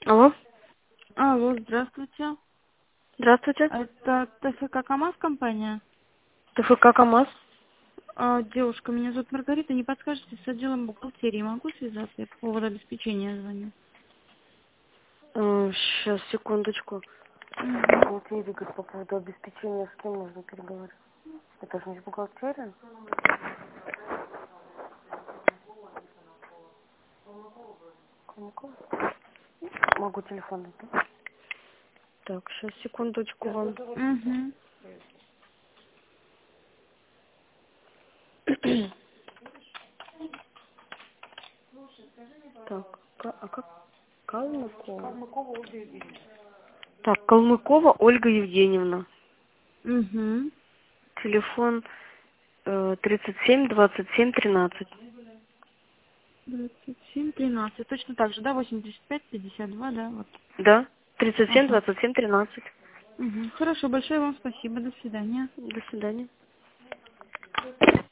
Алло, Алло, здравствуйте. здравствуйте. Это ТФК КамАЗ компания? ТФК КамАЗ. Девушка, меня зовут Маргарита. Не подскажете, с отделом бухгалтерии могу связаться? Я по поводу обеспечения звоню. Сейчас, секундочку. Угу. Бухгалтерия, говорит, по поводу обеспечения, с кем нужно переговорить? Это же не с бухгалтерией? Калмыкова? Могу телефон дать, да? Так, сейчас, секундочку вам. Угу. Так, а как? Калмыкова? Так, Калмыкова Ольга Евгеньевна. Угу. Телефон 37 27 13. 27 13. Точно так же, да? 85 52, да? Вот. Да, 37 Ага. 27 13. Угу. Хорошо, большое вам спасибо. До свидания. До свидания.